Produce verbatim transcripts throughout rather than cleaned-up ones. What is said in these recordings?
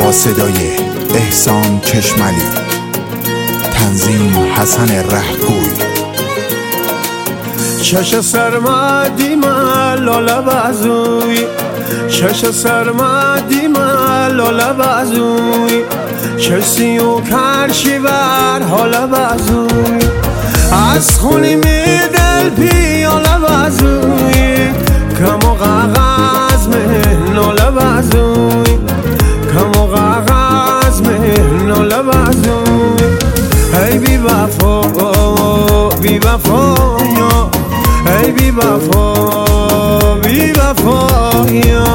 با صدای احسان چشملی، تنظیم حسن رهگوی. چش سرمدی من لاله بازوی، چش سرمدی من لاله بازوی، چشی و کرشی بر حالا بازوی، از خونی می دل پیاله بازوی، کم و غاغاز می ناله بازوی، کم و غاغاز می ناله بازوی. ای بی وفا بی وفا یا، ای بی وفا بی وفا یا.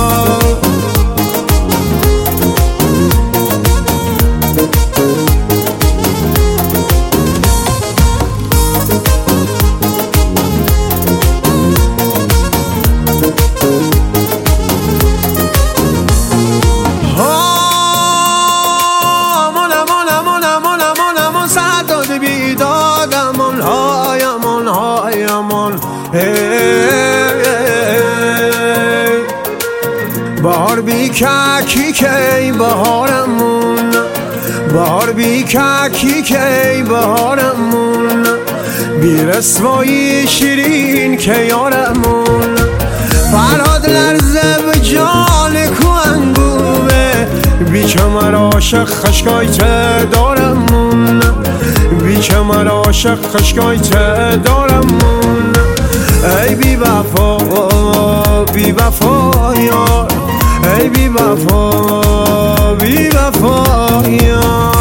بهار بی کی کی بهارمون، بهار بی کی کی بهارمون، بی رسوایی شیرین که یارمون. فرهاد لرزه به جان کو انگومه، بی کمر عاشق خشکای ته دارمون، بی کمر عاشق خشکای ته دارمون. ای بی وفا بی وفا یار، ای بی وفا بی وفا یار.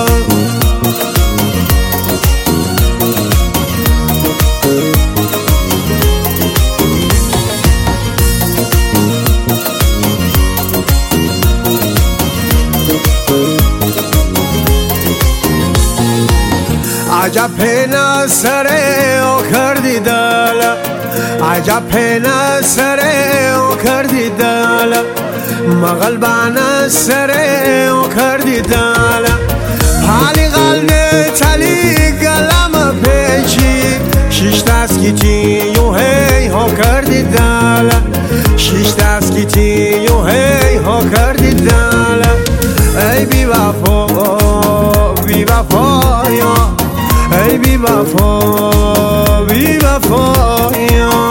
عجب پینه سره او کردی دل، عجب پینه سره او کردی دل، مغلبانه سره او کردی دل. حالی قلب تلی گلم پیچی، شیش دست گیتی یو هی ها کردی دل، شیش دست گیتی یو هی ها کردی دل. ای بی وفا بی وفا یا، ای بی وفا بی وفا یا.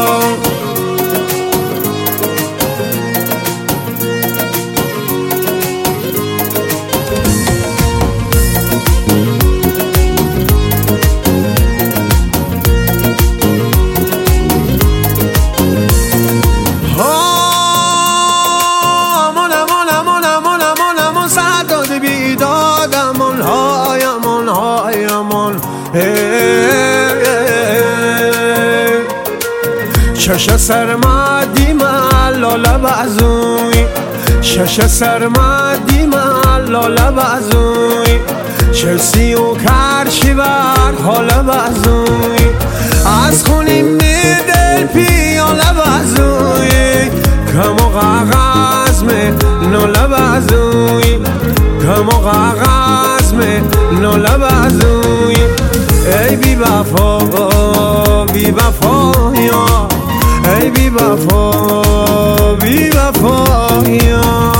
چش سرمدی من لاله بازوی، چش سرمدی من لاله بازوی، چشی و کرشی بر حاله بازوی، از خونی می دل پیاله بازوی، کم و غاغاز می ناله بازوی، کم و غاغاز می ناله بازوی. ای بی وفا بی وفا یا، ای بی وفا بی وفا یا.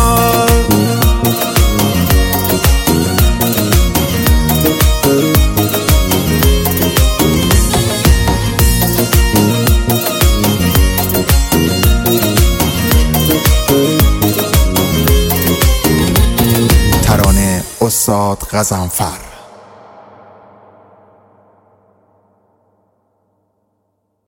ترانه استاد غضنفر.